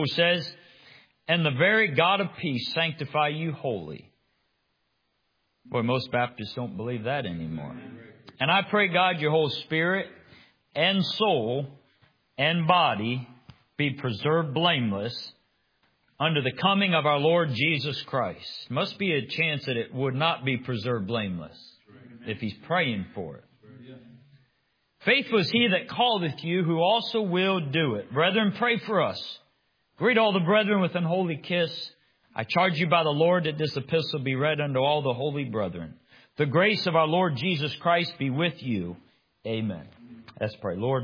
says, and the very God of peace sanctify you wholly. Boy, most Baptists don't believe that anymore. And I pray, God, your whole spirit and soul and body be preserved blameless under the coming of our Lord Jesus Christ. Must be a chance that it would not be preserved blameless if he's praying for it. Faithful is he that calleth you, who also will do it. Brethren, pray for us. Greet all the brethren with an holy kiss. I charge you by the Lord that this epistle be read unto all the holy brethren. The grace of our Lord Jesus Christ be with you. Amen. Let's pray. Lord,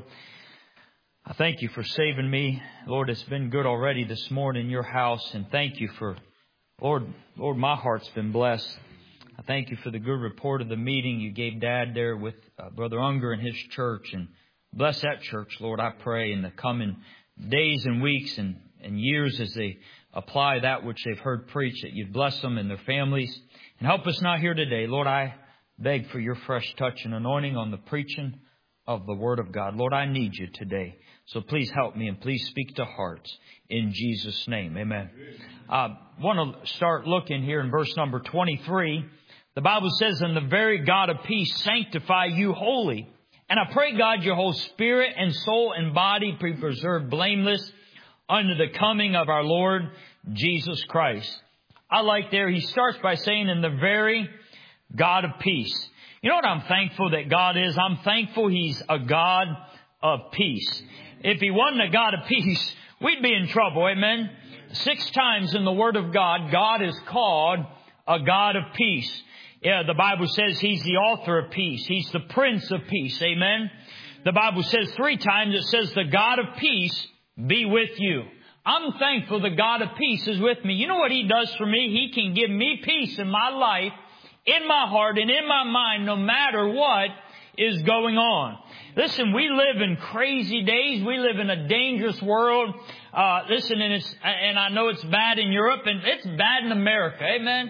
I thank you for saving me. Lord, it's been good already this morning in your house. And thank you for, Lord, my heart's been blessed. I thank you for the good report of the meeting you gave Dad there with Brother Unger and his church. And bless that church, Lord, I pray, in the coming days and weeks and years as they apply that which they've heard preached, that you'd bless them and their families. And help us now here today. Lord, I beg for your fresh touch and anointing on the preaching of the Word of God. Lord, I need you today. So please help me and please speak to hearts in Jesus' name. Amen. I want to start looking here in verse number 23. The Bible says, and the very God of peace sanctify you wholly. And I pray, God, your whole spirit and soul and body be preserved blameless under the coming of our Lord Jesus Christ. I like there, he starts by saying, in the very God of peace. You know what I'm thankful that God is? I'm thankful he's a God of peace. If he wasn't a God of peace, we'd be in trouble. Amen. 6 times in the Word of God, God is called a God of peace. Yeah, the Bible says he's the author of peace. He's the Prince of Peace. Amen. The Bible says 3 times, it says the God of peace be with you. I'm thankful the God of peace is with me. You know what he does for me? He can give me peace in my life, in my heart, and in my mind, no matter what is going on. Listen, we live in crazy days. We live in a dangerous world. Listen, and I know it's bad in Europe, and it's bad in America. Amen.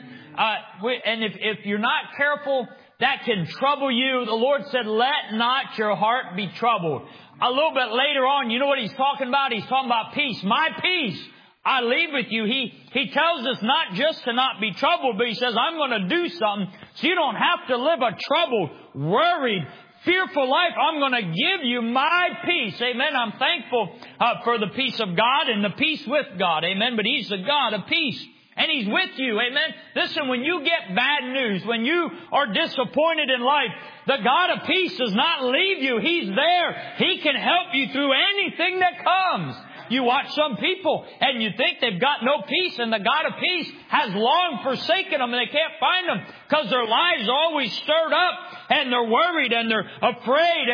And if you're not careful, that can trouble you. The Lord said, let not your heart be troubled. A little bit later on, you know what he's talking about? He's talking about peace. My peace I leave with you. He tells us not just to not be troubled, but he says, I'm going to do something so you don't have to live a troubled, worried, fearful life. I'm going to give you my peace. Amen. I'm thankful for the peace of God and the peace with God. Amen. But he's the God of peace. And he's with you. Amen. Listen, when you get bad news, when you are disappointed in life, the God of peace does not leave you. He's there. He can help you through anything that comes. You watch some people and you think they've got no peace, and the God of peace has long forsaken them and they can't find them because their lives are always stirred up and they're worried and they're afraid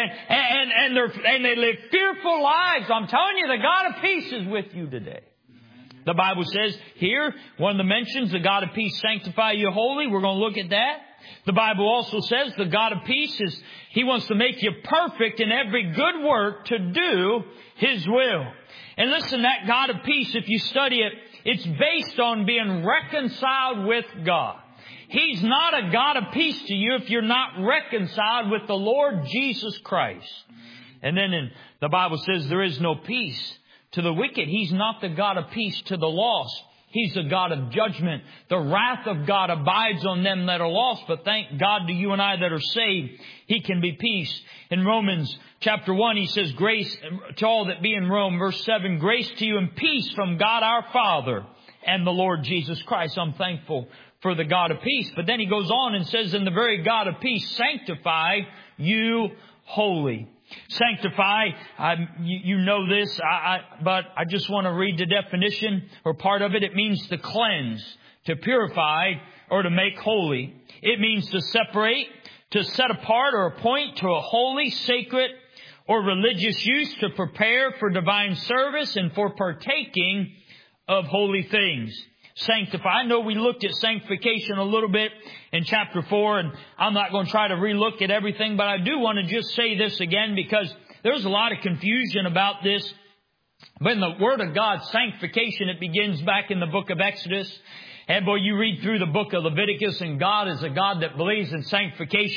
and they live fearful lives. I'm telling you, the God of peace is with you today. The Bible says here, one of the mentions, the God of peace sanctify you wholly. We're going to look at that. The Bible also says the God of peace He wants to make you perfect in every good work to do His will. And listen, that God of peace, if you study it, it's based on being reconciled with God. He's not a God of peace to you if you're not reconciled with the Lord Jesus Christ. And then the Bible says there is no peace to the wicked. He's not the God of peace to the lost. He's the God of judgment. The wrath of God abides on them that are lost. But thank God to you and I that are saved, He can be peace. In Romans chapter 1, He says, grace to all that be in Rome. Verse 7, grace to you and peace from God our Father and the Lord Jesus Christ. I'm thankful for the God of peace. But then He goes on and says, and the very God of peace sanctify you wholly. Sanctify, you know this, but I just want to read the definition or part of it. It means to cleanse, to purify, or to make holy. It means to separate, to set apart or appoint to a holy, sacred, or religious use, to prepare for divine service and for partaking of holy things. Sanctify. I know we looked at sanctification a little bit in chapter 4, and I'm not going to try to relook at everything, but I do want to just say this again because there's a lot of confusion about this. But in the Word of God, sanctification, it begins back in the book of Exodus. And boy, you read through the book of Leviticus, and God is a God that believes in sanctification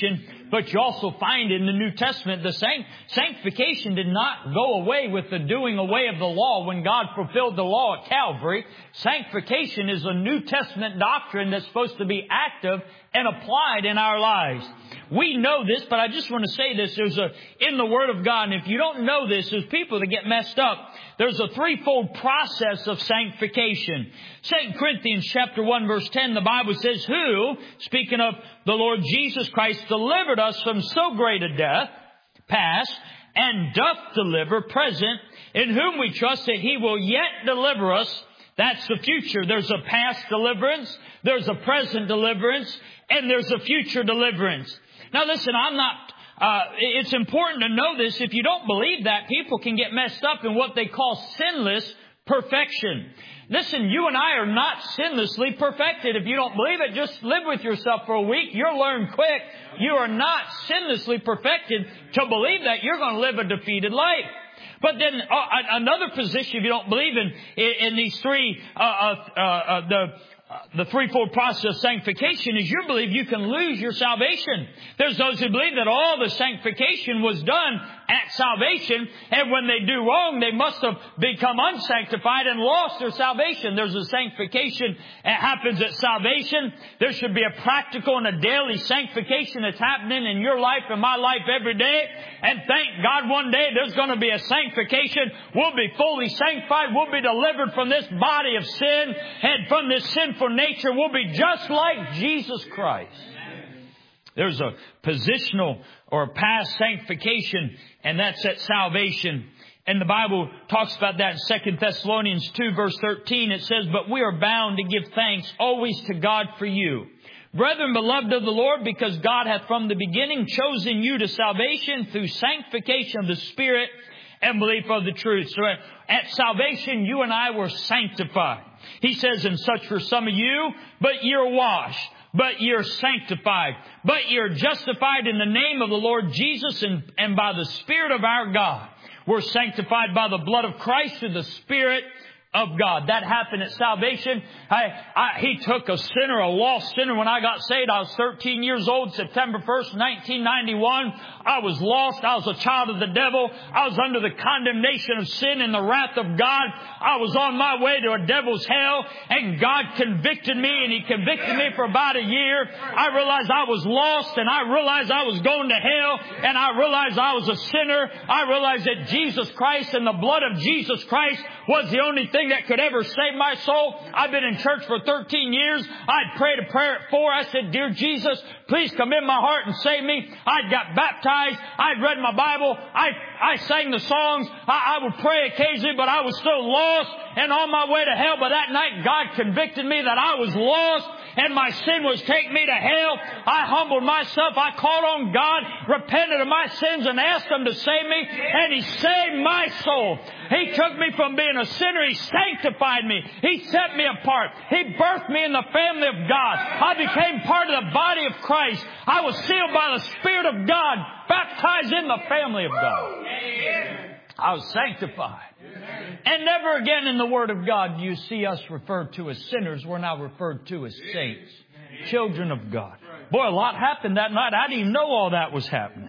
But you also find in the New Testament the sanctification did not go away with the doing away of the law when God fulfilled the law at Calvary. Sanctification is a New Testament doctrine that's supposed to be active and applied in our lives. We know this, but I just want to say this. In the Word of God, and if you don't know this, there's people that get messed up. There's a threefold process of sanctification. 2 Corinthians chapter 1 verse 10, the Bible says, who, speaking of the Lord Jesus Christ, delivered us from so great a death, past, and doth deliver, present, in whom we trust that He will yet deliver us. That's the future. There's a past deliverance, there's a present deliverance, and there's a future deliverance. Now listen, it's important to know this. If you don't believe that, people can get messed up in what they call sinless perfection. Listen, you and I are not sinlessly perfected. If you don't believe it, just live with yourself for a week. You'll learn quick. You are not sinlessly perfected. To believe that, you're going to live a defeated life. But then another position, if you don't believe in these three, the threefold process of sanctification, is you believe you can lose your salvation. There's those who believe that all the sanctification was done at salvation, and when they do wrong, they must have become unsanctified and lost their salvation. There's a sanctification that happens at salvation. There should be a practical and a daily sanctification that's happening in your life and my life every day. And thank God one day there's going to be a sanctification. We'll be fully sanctified. We'll be delivered from this body of sin and from this sinful nature. We'll be just like Jesus Christ. There's a positional or past sanctification, and that's at salvation. And the Bible talks about that in 2 Thessalonians 2 verse 13. It says, but we are bound to give thanks always to God for you, brethren beloved of the Lord, because God hath from the beginning chosen you to salvation through sanctification of the Spirit and belief of the truth. So at salvation, you and I were sanctified. He says, and such for some of you, but you're washed, but you're sanctified, but you're justified in the name of the Lord Jesus and by the Spirit of our God. We're sanctified by the blood of Christ through the Spirit of God. That happened at salvation. He took a sinner, a lost sinner. When I got saved, I was 13 years old, September 1st, 1991. I was lost. I was a child of the devil. I was under the condemnation of sin and the wrath of God. I was on my way to a devil's hell, and God convicted me, and He convicted me for about a year. I realized I was lost, and I realized I was going to hell, and I realized I was a sinner. I realized that Jesus Christ and the blood of Jesus Christ was the only thing that could ever save my soul. I've been in church for 13 years. I'd prayed a prayer at 4. I said, Dear Jesus, please come in my heart and save me. I'd got baptized. I'd read my Bible. I sang the songs. I would pray occasionally, but I was still lost and on my way to hell. But that night, God convicted me that I was lost and my sin was taking me to hell. I humbled myself. I called on God, repented of my sins, and asked Him to save me. And He saved my soul. He took me from being a sinner. He sanctified me. He set me apart. He birthed me in the family of God. I became part of the body of Christ. I was sealed by the Spirit of God, baptized in the family of God. I was sanctified. And never again in the Word of God do you see us referred to as sinners. We're now referred to as saints, children of God. Boy, a lot happened that night. I didn't even know all that was happening.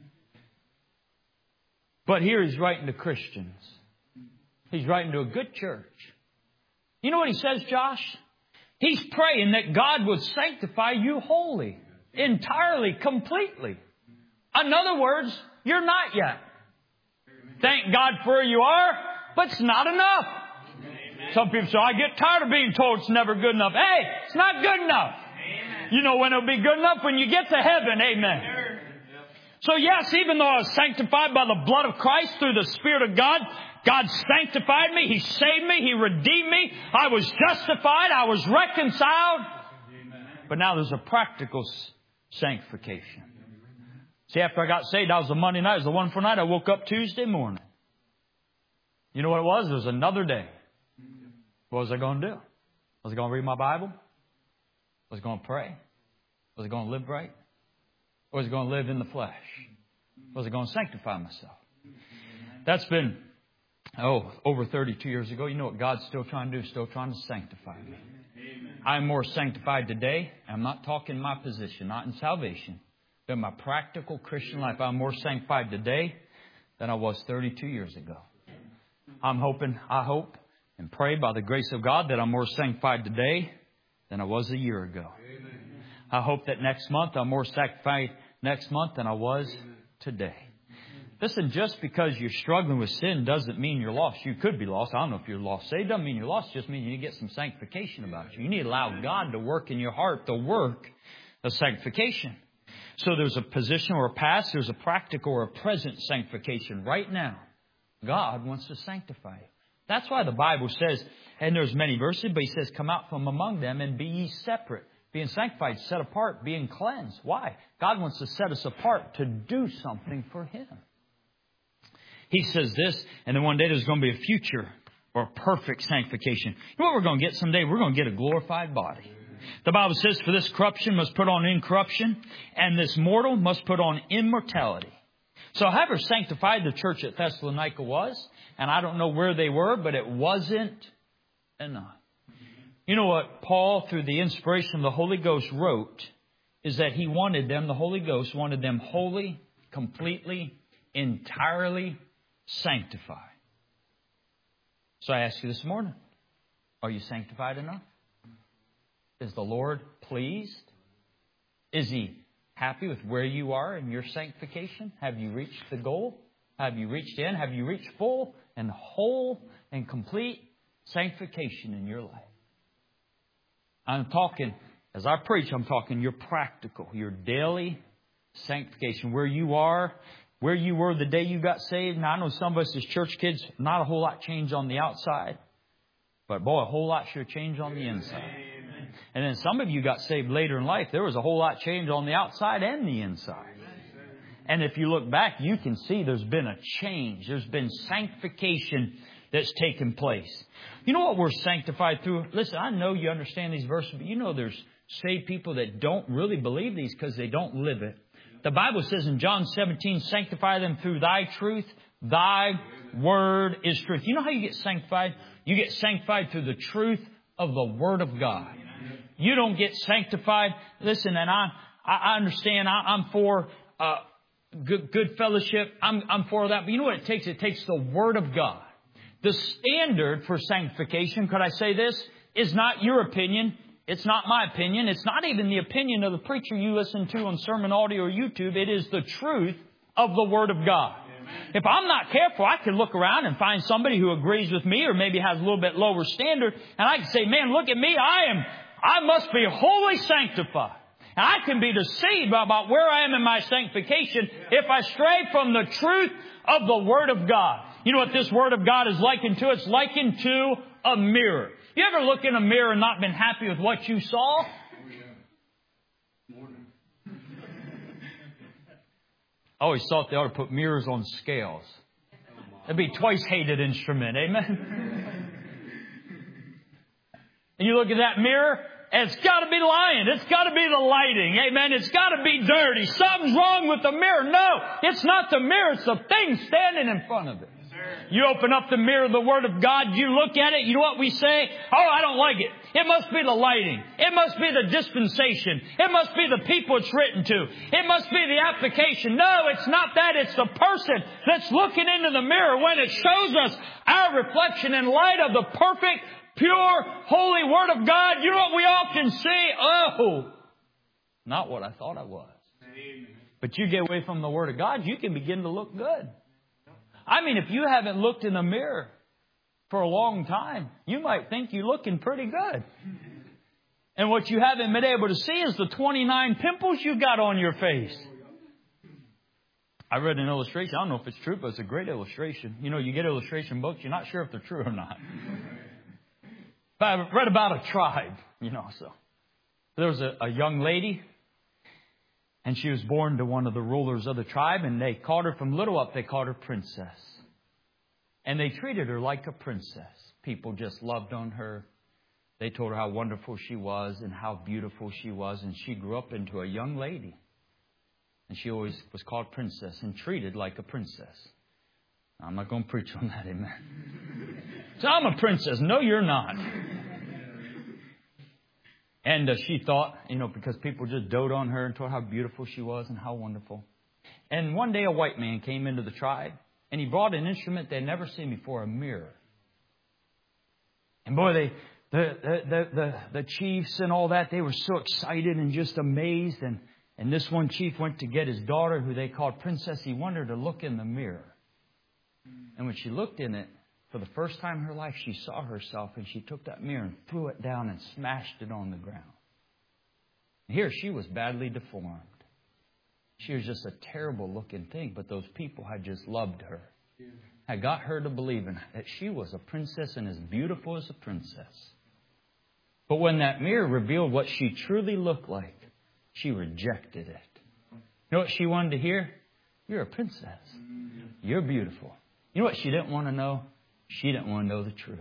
But here He's writing to Christians. He's writing to a good church. You know what he says, Josh? He's praying that God would sanctify you wholly, entirely, completely. In other words, you're not yet. Thank God for where you are, but it's not enough. Some people say, I get tired of being told it's never good enough. Hey, it's not good enough. You know when it'll be good enough? When you get to heaven. Amen. So yes, even though I was sanctified by the blood of Christ through the Spirit of God, God sanctified me. He saved me. He redeemed me. I was justified. I was reconciled. But now there's a practical sanctification. See, after I got saved, that was a Monday night. It was the wonderful night. I woke up Tuesday morning. You know what it was? It was another day. What was I going to do? Was I going to read my Bible? Was I going to pray? Was I going to live right? Or was I going to live in the flesh? Was I going to sanctify myself? That's been, over 32 years ago. You know what God's still trying to do? Still trying to sanctify me. I'm more sanctified today. I'm not talking my position, not in salvation. In my practical Christian life, I'm more sanctified today than I was 32 years ago. I hope, and pray by the grace of God that I'm more sanctified today than I was a year ago. I hope that next month I'm more sanctified next month than I was today. Listen, just because you're struggling with sin doesn't mean you're lost. You could be lost. I don't know if you're lost. It doesn't mean you're lost. It just means you need to get some sanctification about you. You need to allow God to work in your heart, the work of sanctification. So there's a position or a past, there's a practical or a present sanctification right now. God wants to sanctify you. That's why the Bible says, and there's many verses, but He says, come out from among them and be ye separate. Being sanctified, set apart, being cleansed. Why? God wants to set us apart to do something for Him. He says this, and then one day there's going to be a future or perfect sanctification. You know what we're going to get someday? We're going to get a glorified body. The Bible says, for this corruption must put on incorruption, and this mortal must put on immortality. So however sanctified the church at Thessalonica was, and I don't know where they were, but it wasn't enough. You know what Paul, through the inspiration of the Holy Ghost, wrote, is that he wanted them, the Holy Ghost wanted them wholly, completely, entirely sanctified. So I ask you this morning, are you sanctified enough? Is the Lord pleased? Is He happy with where you are in your sanctification? Have you reached the goal? Have you reached the end? Have you reached full and whole and complete sanctification in your life? I'm talking, as I preach, I'm talking your practical, your daily sanctification. Where you are, where you were the day you got saved. Now, I know some of us as church kids, not a whole lot changed on the outside. But boy, a whole lot sure changed on the inside. And then some of you got saved later in life. There was a whole lot changed on the outside and the inside. And if you look back, you can see there's been a change. There's been sanctification that's taken place. You know what we're sanctified through? Listen, I know you understand these verses, but you know there's saved people that don't really believe these because they don't live it. The Bible says in John 17, sanctify them through thy truth. Thy word is truth. You know how you get sanctified? You get sanctified through the truth of the Word of God. You don't get sanctified. Listen, and I understand. I'm for good fellowship. I'm for that. But you know what it takes? It takes the Word of God. The standard for sanctification, could I say this, is not your opinion. It's not my opinion. It's not even the opinion of the preacher you listen to on sermon audio or YouTube. It is the truth of the Word of God. If I'm not careful, I can look around and find somebody who agrees with me or maybe has a little bit lower standard. And I can say, man, look at me. I must be wholly sanctified. And I can be deceived about where I am in my sanctification if I stray from the truth of the Word of God. You know what this Word of God is likened to? It's likened to a mirror. You ever look in a mirror and not been happy with what you saw? I always thought they ought to put mirrors on scales. It'd be twice hated instrument. Amen? And you look at that mirror, and it's got to be lying. It's got to be the lighting. Amen? It's got to be dirty. Something's wrong with the mirror. No, it's not the mirror. It's the thing standing in front of it. You open up the mirror of the Word of God, you look at it, you know what we say? Oh, I don't like it. It must be the lighting. It must be the dispensation. It must be the people it's written to. It must be the application. No, it's not that. It's the person that's looking into the mirror when it shows us our reflection in light of the perfect, pure, holy Word of God. You know what we often see? Oh, not what I thought I was. But you get away from the Word of God, you can begin to look good. I mean, if you haven't looked in the mirror for a long time, you might think you're looking pretty good. And what you haven't been able to see is the 29 pimples you got on your face. I read an illustration. I don't know if it's true, but it's a great illustration. You know, you get illustration books, you're not sure if they're true or not. But I read about a tribe, you know, so. There was a young lady. And she was born to one of the rulers of the tribe, and they called her from little up, they called her princess. And they treated her like a princess. People just loved on her. They told her how wonderful she was and how beautiful she was. And she grew up into a young lady. And she always was called princess and treated like a princess. I'm not going to preach on that, amen. So I'm a princess. No, you're not. And she thought, because people just doted on her and told her how beautiful she was and how wonderful. And one day a white man came into the tribe, and he brought an instrument they'd never seen before, a mirror. And boy, the chiefs and all that, they were so excited and just amazed. And this one chief went to get his daughter, who they called Princess. He wanted her to look in the mirror. And when she looked in it, for the first time in her life, she saw herself, and she took that mirror and threw it down and smashed it on the ground. Here she was badly deformed. She was just a terrible looking thing, but those people had just loved her. Had got her to believe that she was a princess and as beautiful as a princess. But when that mirror revealed what she truly looked like, she rejected it. You know what she wanted to hear? You're a princess. You're beautiful. You know what she didn't want to know? She didn't want to know the truth.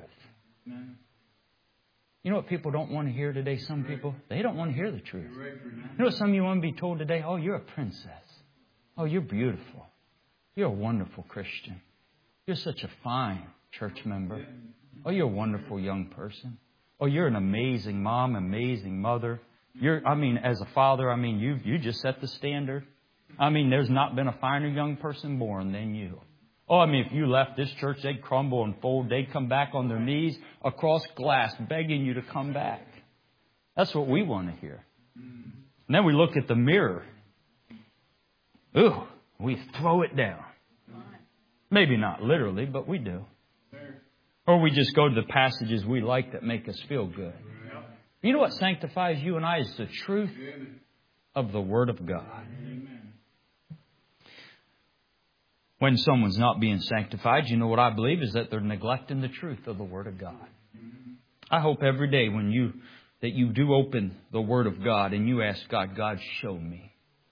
You know what people don't want to hear today? Some people, they don't want to hear the truth. You know what some of you want to be told today? Oh, you're a princess. Oh, you're beautiful. You're a wonderful Christian. You're such a fine church member. Oh, you're a wonderful young person. Oh, you're an amazing mom, amazing mother. As a father, you just set the standard. There's not been a finer young person born than you. Oh, if you left this church, they'd crumble and fold. They'd come back on their knees across glass, begging you to come back. That's what we want to hear. And then we look at the mirror. Ooh, we throw it down. Maybe not literally, but we do. Or we just go to the passages we like that make us feel good. You know what sanctifies you and I is the truth of the Word of God. When someone's not being sanctified, you know what I believe is that they're neglecting the truth of the Word of God. I hope every day that you do open the Word of God and you ask God, God, show me.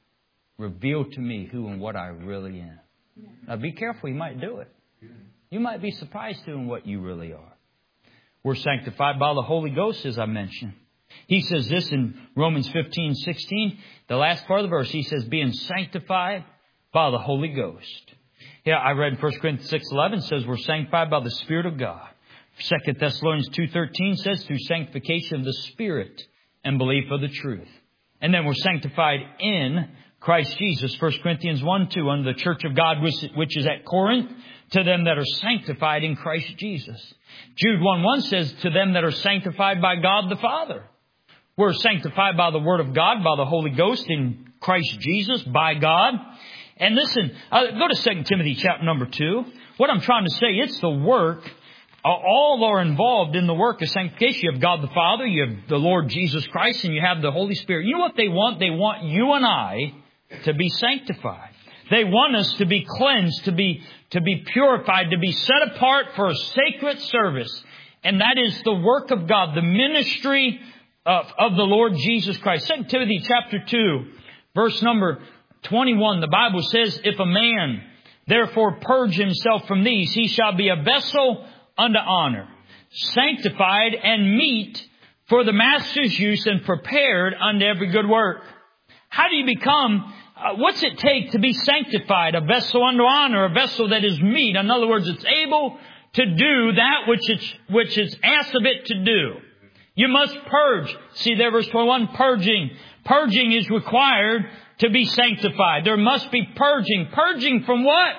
Reveal to me who and what I really am. Now be careful, you might do it. You might be surprised to in what you really are. We're sanctified by the Holy Ghost, as I mentioned. He says this in Romans 15:16, the last part of the verse. He says, being sanctified by the Holy Ghost. Yeah, I read 1 Corinthians 6:11 says we're sanctified by the Spirit of God. 2 Thessalonians 2:13 says through sanctification of the Spirit and belief of the truth. And then we're sanctified in Christ Jesus. 1 Corinthians 1:2 under the church of God which is at Corinth, to them that are sanctified in Christ Jesus. Jude 1:1 says to them that are sanctified by God the Father. We're sanctified by the Word of God, by the Holy Ghost in Christ Jesus, by God. And listen, go to 2 Timothy chapter number 2. What I'm trying to say, it's the work. All are involved in the work of sanctification. You have God the Father, you have the Lord Jesus Christ, and you have the Holy Spirit. You know what they want? They want you and I to be sanctified. They want us to be cleansed, to be purified, to be set apart for a sacred service. And that is the work of God, the ministry of the Lord Jesus Christ. 2 Timothy chapter 2, verse number 21, the Bible says, if a man therefore purge himself from these, he shall be a vessel unto honor, sanctified and meet for the master's use and prepared unto every good work. How do you become, what's it take to be sanctified? A vessel unto honor, a vessel that is meet. In other words, it's able to do that which is asked of it to do. You must purge. See there, verse 21, purging. Purging is required to be sanctified. There must be purging. Purging from what?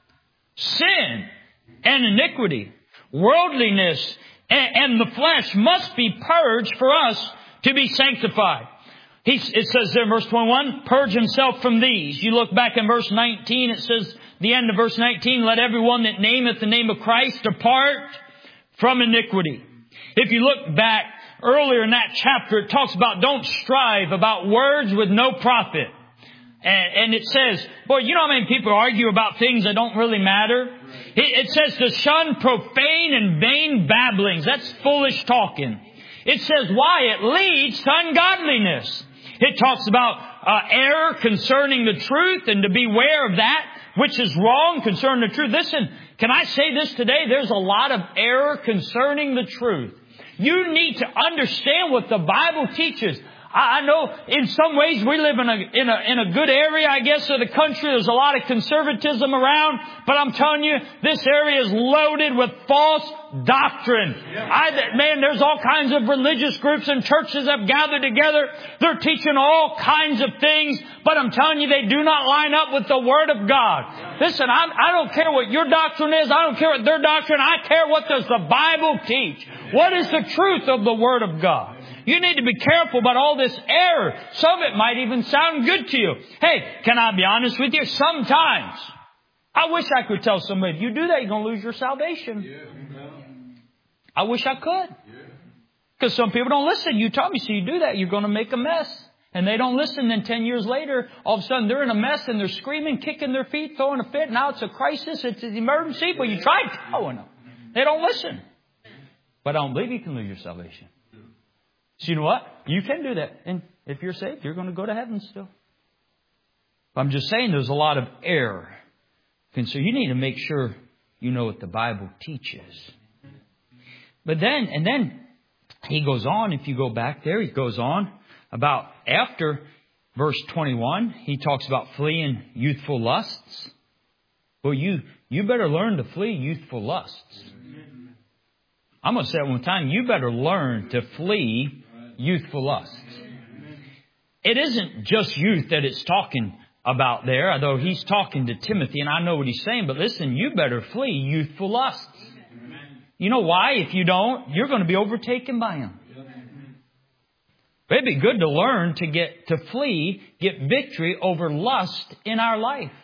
Sin and iniquity. Worldliness and the flesh must be purged for us to be sanctified. It says there in verse 21, purge himself from these. You look back in verse 19, it says, the end of verse 19, let everyone that nameth the name of Christ depart from iniquity. If you look back earlier in that chapter, it talks about don't strive about words with no profit. And it says, boy, you know how many people argue about things that don't really matter? It says to shun profane and vain babblings. That's foolish talking. It says why? It leads to ungodliness. It talks about error concerning the truth and to beware of that which is wrong concerning the truth. Listen, can I say this today? There's a lot of error concerning the truth. You need to understand what the Bible teaches. I know in some ways we live in a good area, I guess, of the country. There's a lot of conservatism around, but I'm telling you, this area is loaded with false doctrine. Man, there's all kinds of religious groups and churches have gathered together. They're teaching all kinds of things, but I'm telling you, they do not line up with the Word of God. Listen, I don't care what your doctrine is. I don't care what their doctrine. I care what does the Bible teach. What is the truth of the Word of God? You need to be careful about all this error. Some of it might even sound good to you. Hey, can I be honest with you? Sometimes I wish I could tell somebody, if you do that, you're going to lose your salvation. I wish I could. Because some people don't listen. You taught me, so you do that, you're going to make a mess. And they don't listen. Then 10 years later, all of a sudden they're in a mess and they're screaming, kicking their feet, throwing a fit. Now it's a crisis. It's an emergency. But you tried telling them. They don't listen. But I don't believe you can lose your salvation. So you know what? You can do that. And if you're saved, you're going to go to heaven still. I'm just saying there's a lot of error. And so you need to make sure you know what the Bible teaches. But then he goes on, if you go back there, he goes on about after verse 21, he talks about fleeing youthful lusts. Well, you better learn to flee youthful lusts. I'm going to say it one time, you better learn to flee youthful lusts. It isn't just youth that it's talking about there, although he's talking to Timothy and I know what he's saying, but listen, you better flee youthful lusts. You know why? If you don't, you're going to be overtaken by them. It'd be good to learn to get victory over lust in our life.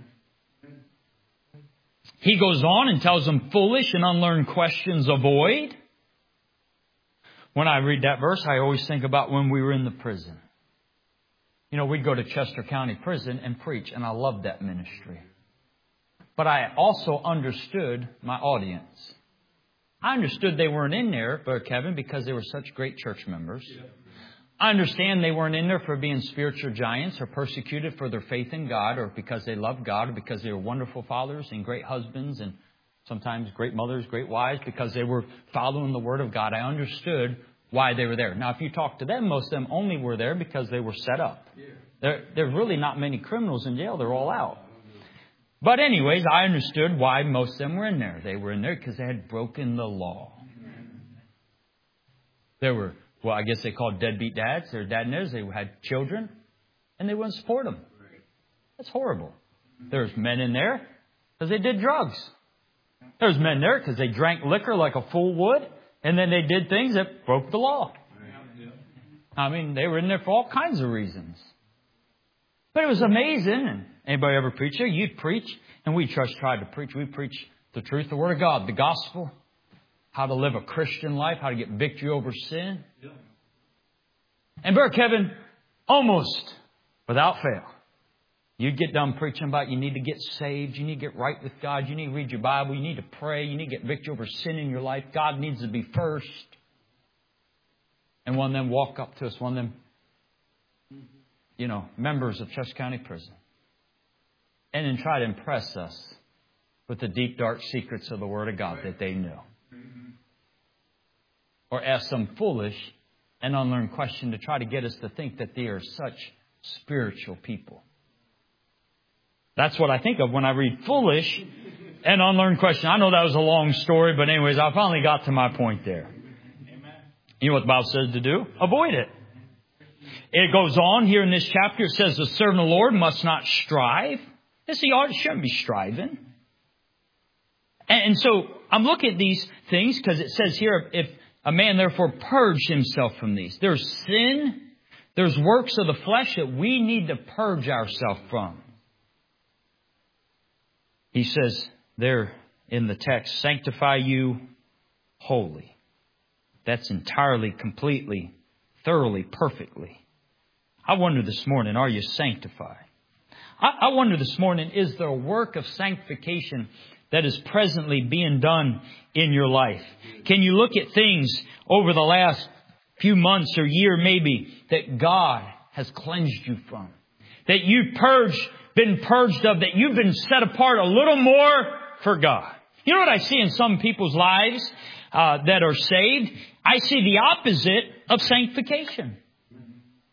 He goes on and tells them foolish and unlearned questions avoid. When I read that verse, I always think about when we were in the prison. You know, we'd go to Chester County Prison and preach, and I loved that ministry. But I also understood my audience. I understood they weren't in there, Brother Kevin, because they were such great church members. I understand they weren't in there for being spiritual giants or persecuted for their faith in God or because they loved God or because they were wonderful fathers and great husbands and sometimes great mothers, great wives, because they were following the Word of God. I understood why they were there. Now, if you talk to them, most of them only were there because they were set up. There's really not many criminals in jail. They're all out. But anyways, I understood why most of them were in there. They were in there because they had broken the law. There were, well, I guess they called deadbeat dads. Their dad knows they had children and they wouldn't support them. That's horrible. There's men in there because they did drugs. There's men there because they drank liquor like a fool would. And then they did things that broke the law. I mean, they were in there for all kinds of reasons. But it was amazing. And anybody ever preach here? You'd preach. And we just tried to preach. We preach the truth, the Word of God, the gospel. How to live a Christian life. How to get victory over sin. And Brother Kevin, almost without fail, you'd get done preaching about you need to get saved. You need to get right with God. You need to read your Bible. You need to pray. You need to get victory over sin in your life. God needs to be first. And one of them walk up to us, one of them, members of Chester County Prison. And then try to impress us with the deep, dark secrets of the Word of God that they know. Or ask some foolish and unlearned question to try to get us to think that they are such spiritual people. That's what I think of when I read foolish and unlearned question. I know that was a long story, but anyways, I finally got to my point there. You know what the Bible says to do? Avoid it. It goes on here in this chapter. It says the servant of the Lord must not strive. You see, you shouldn't be striving. And so I'm looking at these things because it says here, if a man therefore purge himself from these. There's sin. There's works of the flesh that we need to purge ourselves from. He says there in the text, sanctify you wholly. That's entirely, completely, thoroughly, perfectly. I wonder this morning, are you sanctified? I wonder this morning, is there a work of sanctification that is presently being done in your life? Can you look at things over the last few months or year maybe that God has cleansed you from? That you've been purged of, that you've been set apart a little more for God. You know what I see in some people's lives that are saved? I see the opposite of sanctification.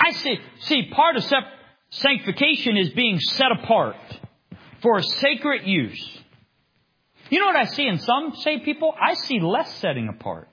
see, part of sanctification is being set apart for a sacred use. You know what I see in some saved people? I see less setting apart.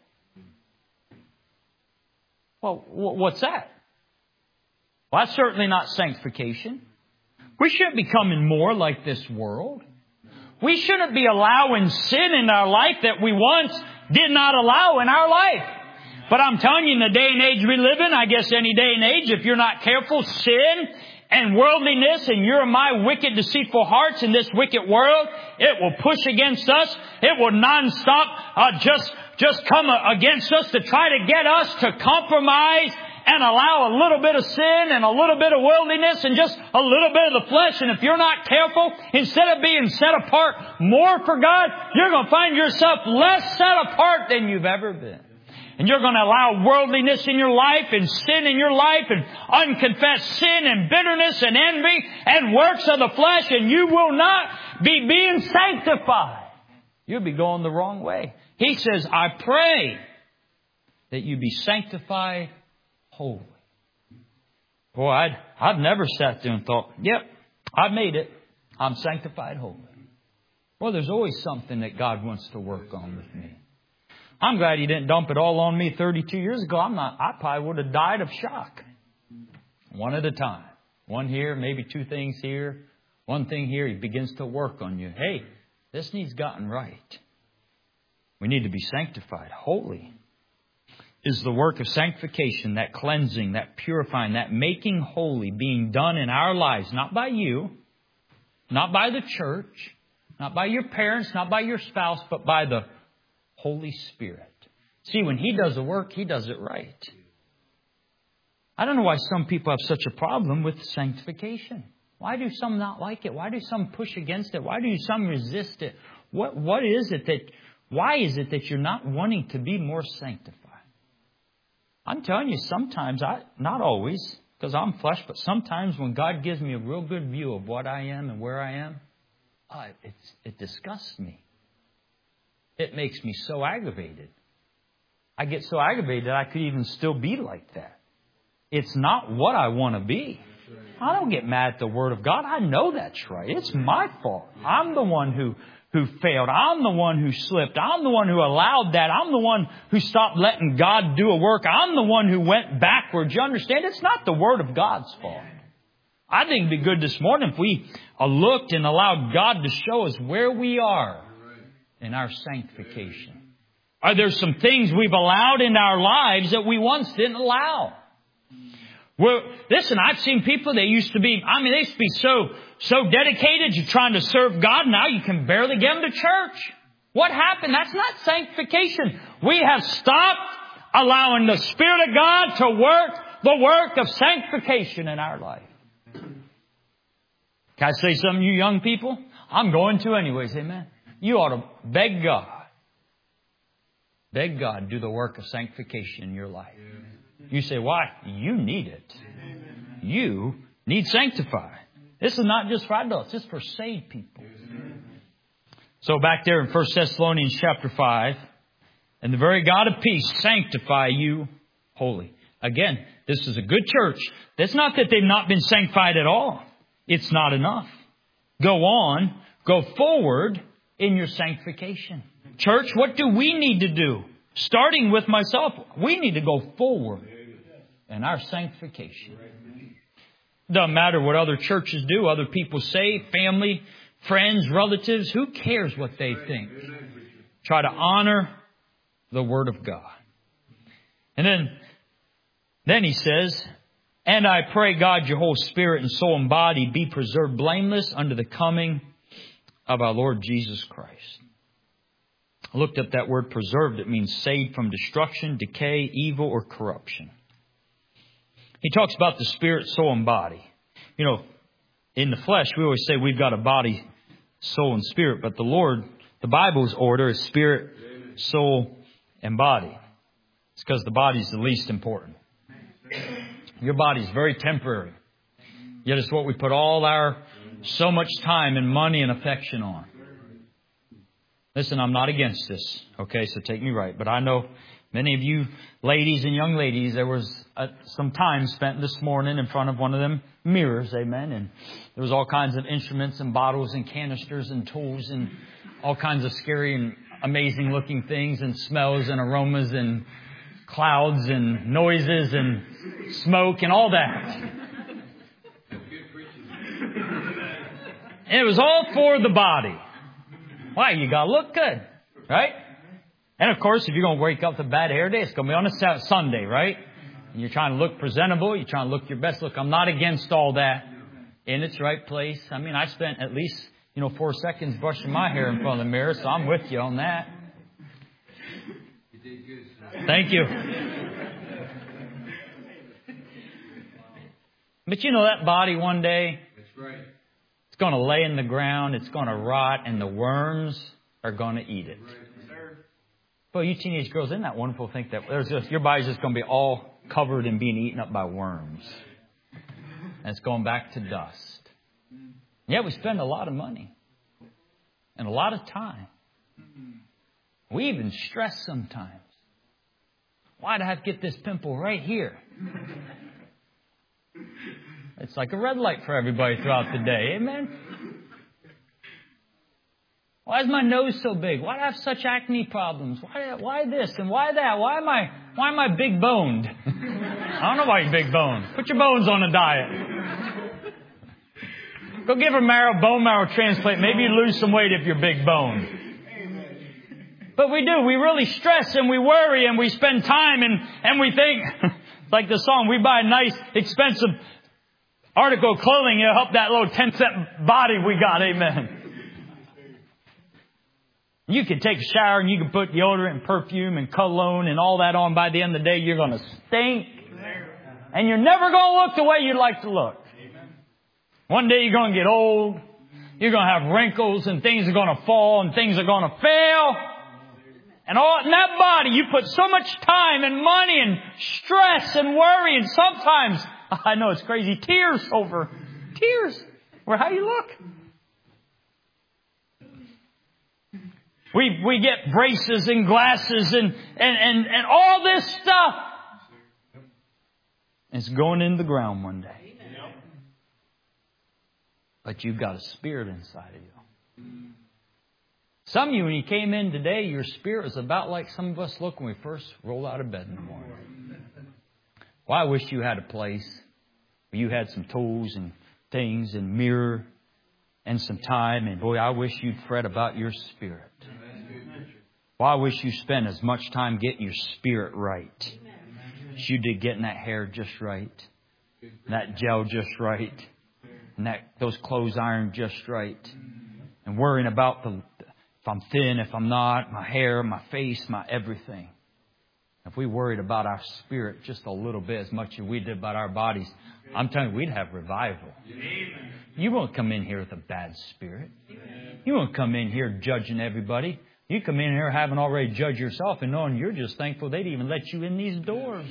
Well, what's that? Well, that's certainly not sanctification. We shouldn't be becoming more like this world. We shouldn't be allowing sin in our life that we once did not allow in our life. But I'm telling you, in the day and age we live in, I guess any day and age, if you're not careful, sin and worldliness and your and my wicked, deceitful hearts in this wicked world, it will push against us. It will nonstop just come against us to try to get us to compromise and allow a little bit of sin and a little bit of worldliness and just a little bit of the flesh. And if you're not careful, instead of being set apart more for God, you're going to find yourself less set apart than you've ever been. And you're going to allow worldliness in your life and sin in your life and unconfessed sin and bitterness and envy and works of the flesh, and you will not be being sanctified. You'll be going the wrong way. He says, I pray that you be sanctified holy. Boy, I've never sat there and thought, yep, I've made it. I'm sanctified holy. Well, there's always something that God wants to work on with me. I'm glad He didn't dump it all on me 32 years ago. I probably would have died of shock. One at a time. One here, maybe two things here. One thing here. He begins to work on you. Hey, this needs gotten right. We need to be sanctified. Holy is the work of sanctification, that cleansing, that purifying, that making holy being done in our lives. Not by you, not by the church, not by your parents, not by your spouse, but by the Holy Spirit. See, when He does the work, He does it right. I don't know why some people have such a problem with sanctification. Why do some not like it? Why do some push against it? Why do some resist it? Why is it that you're not wanting to be more sanctified? I'm telling you, sometimes, not always, because I'm flesh, but sometimes when God gives me a real good view of what I am and where I am, it disgusts me. It makes me so aggravated. I get so aggravated that I could even still be like that. It's not what I want to be. I don't get mad at the Word of God. I know that's right. It's my fault. I'm the one who failed. I'm the one who slipped. I'm the one who allowed that. I'm the one who stopped letting God do a work. I'm the one who went backwards. You understand? It's not the Word of God's fault. I think it'd be good this morning if we looked and allowed God to show us where we are in our sanctification. Are there some things we've allowed in our lives that we once didn't allow? Well, listen, I've seen people that used to be, they used to be so dedicated to trying to serve God. Now you can barely get them to church. What happened? That's not sanctification. We have stopped allowing the Spirit of God to work the work of sanctification in our life. Can I say something, you young people? I'm going to anyways, amen. You ought to beg God. Beg God to do the work of sanctification in your life. You say, why? You need it. You need sanctified. This is not just for adults. This is for saved people. So back there in 1 Thessalonians chapter 5, and the very God of peace sanctify you holy. Again, this is a good church. That's not that they've not been sanctified at all. It's not enough. Go on. Go forward in your sanctification. Church, what do we need to do? Starting with myself, we need to go forward in our sanctification. Doesn't matter what other churches do, other people say, family, friends, relatives, who cares what they think? Try to honor the Word of God. And then he says, and I pray God your whole spirit and soul and body be preserved blameless unto the coming of our Lord Jesus Christ. I looked up that word preserved. It means saved from destruction, decay, evil, or corruption. He talks about the spirit, soul, and body. You know, in the flesh, we always say we've got a body, soul, and spirit. But the Bible's order is spirit, soul, and body. It's because the body's the least important. Your body's very temporary. Yet it's what we put all so much time and money and affection on. Listen, I'm not against this. Okay, so take me right. But I know many of you ladies and young ladies, there was some time spent this morning in front of one of them mirrors. Amen. And there was all kinds of instruments and bottles and canisters and tools and all kinds of scary and amazing looking things and smells and aromas and clouds and noises and smoke and all that. And it was all for the body. Why? You got to look good, right? And of course, if you're going to wake up to bad hair day, it's going to be on a Sunday, right? And you're trying to look presentable. You're trying to look your best. Look, I'm not against all that in its right place. I mean, I spent at least, 4 seconds brushing my hair in front of the mirror, so I'm with you on that. Thank you. But that body one day, it's going to lay in the ground, it's going to rot, and the worms are going to eat it. Well, you teenage girls, isn't that wonderful to think that your body's just going to be all covered and being eaten up by worms. And it's going back to dust. Yeah, we spend a lot of money and a lot of time. We even stress sometimes. Why do I have to get this pimple right here? It's like a red light for everybody throughout the day. Amen? Why is my nose so big? Why do I have such acne problems? Why this and why that? Why am I big boned? I don't know why you're big boned. Put your bones on a diet. Go give a bone marrow transplant. Maybe you lose some weight if you're big boned. But we do. We really stress and we worry and we spend time and we think, like the song, we buy a nice, expensive article of clothing to help that little 10-cent body we got. Amen. You can take a shower and you can put deodorant and perfume and cologne and all that on. By the end of the day, you're going to stink. And you're never going to look the way you'd like to look. One day you're going to get old. You're going to have wrinkles and things are going to fall and things are going to fail. And all in that body, you put so much time and money and stress and worry and sometimes, I know it's crazy, tears over how you look. We get braces and glasses and all this stuff. It's going in the ground one day. But you've got a spirit inside of you. Some of you, when you came in today, your spirit was about like some of us look when we first roll out of bed in the morning. Well, I wish you had a place where you had some tools and things and mirror and some time. And boy, I wish you'd fret about your spirit. Well, I wish you spent as much time getting your spirit right as you did getting that hair just right, and that gel just right, and those clothes ironed just right, and worrying about if I'm thin, if I'm not, my hair, my face, my everything. If we worried about our spirit just a little bit as much as we did about our bodies, I'm telling you, we'd have revival. You won't come in here with a bad spirit. You won't come in here judging everybody. You come in here having already judged yourself and knowing you're just thankful they'd even let you in these doors.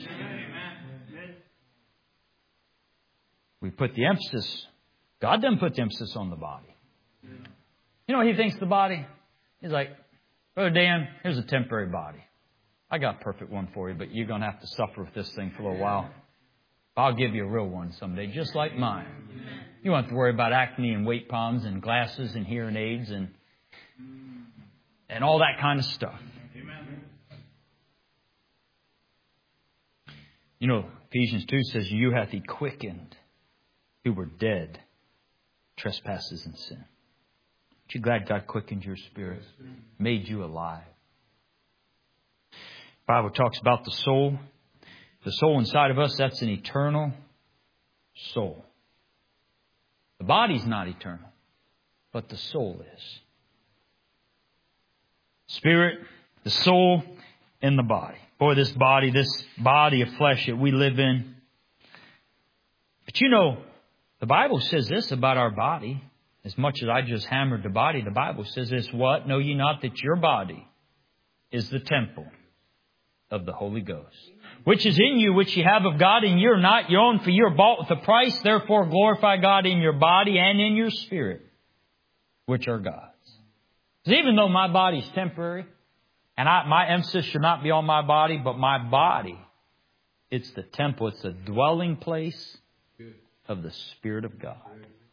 We put the emphasis. God doesn't put the emphasis on the body. You know what He thinks the body? He's like, Brother Dan, here's a temporary body. I got a perfect one for you, but you're going to have to suffer with this thing for a little while. I'll give you a real one someday, just like mine. You won't have to worry about acne and weight problems and glasses and hearing aids and all that kind of stuff. You know, Ephesians 2 says, you hath He quickened who were dead, trespasses and sin. Aren't you glad God quickened your spirit, made you alive? The Bible talks about the soul. The soul inside of us, that's an eternal soul. The body's not eternal, but the soul is. Spirit, the soul, and the body. Boy, this body of flesh that we live in. But you know, the Bible says this about our body. As much as I just hammered the body, the Bible says this, what? Know ye not that your body is the temple of the Holy Ghost, which is in you, which ye have of God, and you're not your own, for you're bought with a price. Therefore glorify God in your body and in your spirit, which are God's. Because even though my body's temporary, and my emphasis should not be on my body, but my body, it's the temple. It's the dwelling place of the Spirit of God.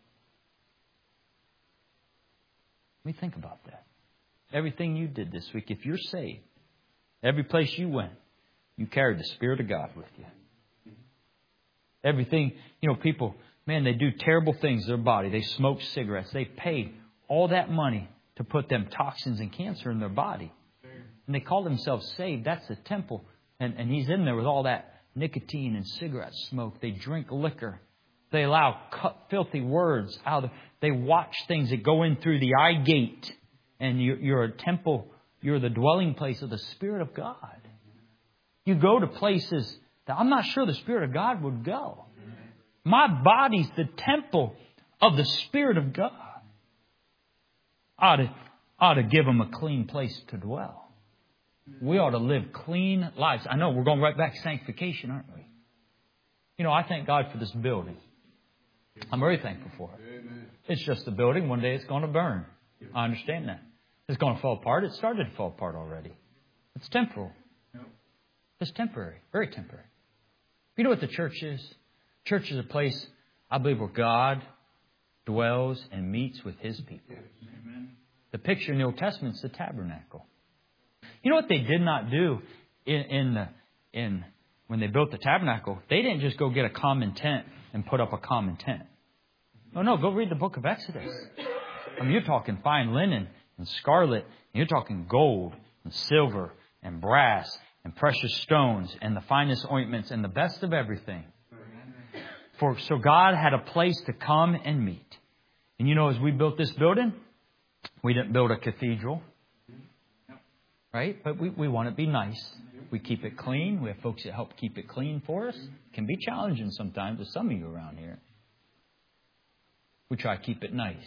Let me think about that. Everything you did this week, if you're saved, every place you went, you carried the Spirit of God with you. Everything, people, man, they do terrible things to their body. They smoke cigarettes. They pay all that money to put them toxins and cancer in their body. And they call themselves saved. That's the temple. And he's in there with all that nicotine and cigarette smoke. They drink liquor. They allow filthy words out. They watch things that go in through the eye gate. And you're a temple. You're the dwelling place of the Spirit of God. You go to places that I'm not sure the Spirit of God would go. My body's the temple of the Spirit of God. Ought to give them a clean place to dwell. We ought to live clean lives. I know we're going right back to sanctification, aren't we? I thank God for this building. I'm very thankful for it. It's just a building. One day it's going to burn. I understand that. It's going to fall apart. It started to fall apart already. It's temporal. It's temporary. Very temporary. You know what the church is? Church is a place, I believe, where God dwells and meets with His people. The picture in the Old Testament is the tabernacle. You know what they did not do when they built the tabernacle? They didn't just go get a common tent and put up a common tent. No, go read the book of Exodus. You're talking fine linen and scarlet, and you're talking gold and silver and brass and precious stones and the finest ointments and the best of everything. So God had a place to come and meet. And as we built this building, we didn't build a cathedral. Right? But we want it to be nice. We keep it clean. We have folks that help keep it clean for us. It can be challenging sometimes with some of you around here. We try to keep it nice.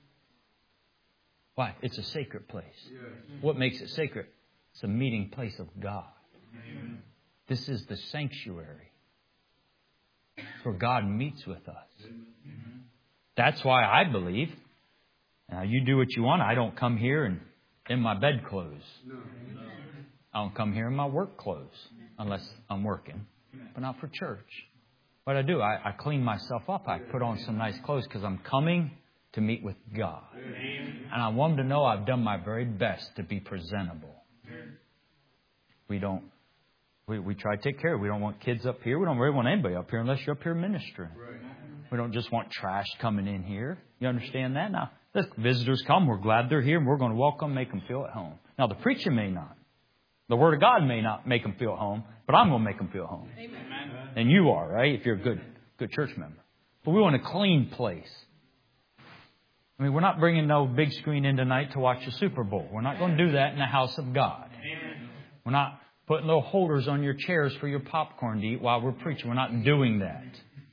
Why? It's a sacred place. What makes it sacred? It's a meeting place of God. This is the sanctuary where God meets with us. That's why I believe, now you do what you want. I don't come here and in my bed clothes. I don't come here in my work clothes unless I'm working, but not for church. What I do, I clean myself up. I put on some nice clothes because I'm coming to meet with God. And I want them to know I've done my very best to be presentable. We try to take care of it. We don't want kids up here. We don't really want anybody up here unless you're up here ministering. We don't just want trash coming in here. You understand that? Now, the visitors come. We're glad they're here, and we're going to welcome them, make them feel at home. Now, the preacher may not. The Word of God may not make them feel at home, but I'm going to make them feel at home. Amen. And you are, right, if you're a good church member. But we want a clean place. We're not bringing no big screen in tonight to watch the Super Bowl. We're not going to do that in the house of God. Amen. We're not putting little holders on your chairs for your popcorn to eat while we're preaching. We're not doing that.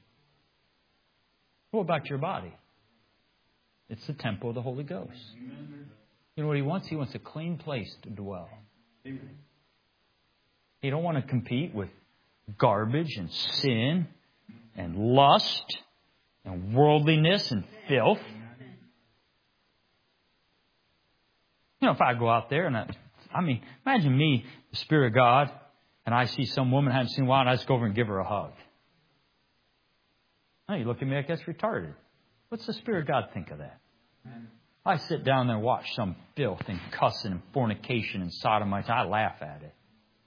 What about your body? It's the temple of the Holy Ghost. You know what He wants? He wants a clean place to dwell. He don't want to compete with garbage and sin and lust and worldliness and filth. If I go out there and imagine me, the Spirit of God, and I see some woman I haven't seen in a while, and I just go over and give her a hug. You look at me like that's retarded. What's the Spirit of God think of that? I sit down there and watch some filth and cussing and fornication and sodomites. I laugh at it.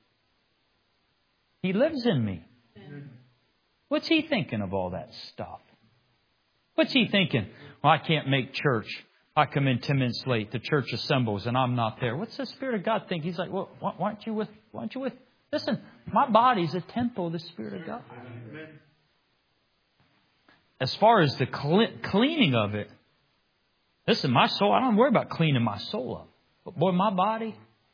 He lives in me. What's He thinking of all that stuff? What's He thinking? Well, I can't make church. I come in 10 minutes late. The church assembles and I'm not there. What's the Spirit of God think? He's like, well, why aren't you with? Listen, my body's a temple of the Spirit of God. As far as the cleaning of it, listen, my soul, I don't worry about cleaning my soul up. But boy, my body,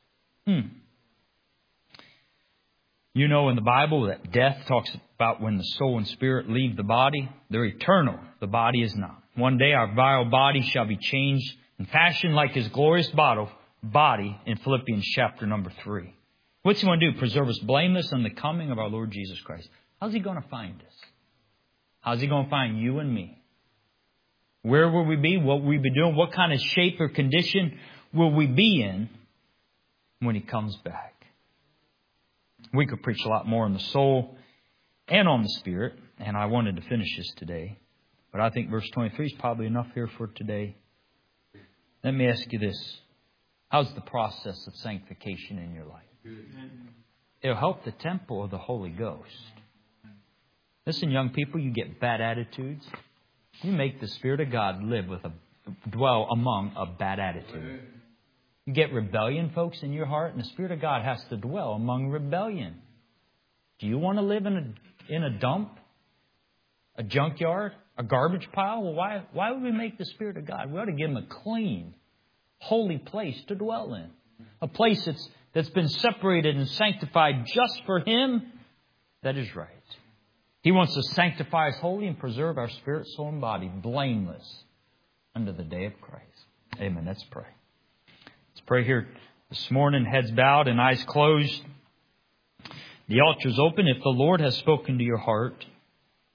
You know in the Bible that death talks about when the soul and spirit leave the body. They're eternal. The body is not. One day our vile body shall be changed and fashioned like His glorious body in Philippians chapter number 3. What's He want to do? Preserve us blameless on the coming of our Lord Jesus Christ. How's He going to find us? How's He going to find you and me? Where will we be? What will we be doing? What kind of shape or condition will we be in when He comes back? We could preach a lot more on the soul and on the Spirit, and I wanted to finish this today. But I think verse 23 is probably enough here for today. Let me ask you this. How's the process of sanctification in your life? It'll help the temple of the Holy Ghost. Listen, young people, you get bad attitudes. You make the Spirit of God dwell among a bad attitude. You get rebellion, folks, in your heart, and the Spirit of God has to dwell among rebellion. Do you want to live in a dump? A junkyard? A garbage pile? Well, why would we make the Spirit of God? We ought to give Him a clean, holy place to dwell in. A place that's been separated and sanctified just for Him. That is right. He wants to sanctify us holy and preserve our spirit, soul, and body blameless unto the day of Christ. Amen. Let's pray. Let's pray here this morning, heads bowed and eyes closed. The altar is open. If the Lord has spoken to your heart,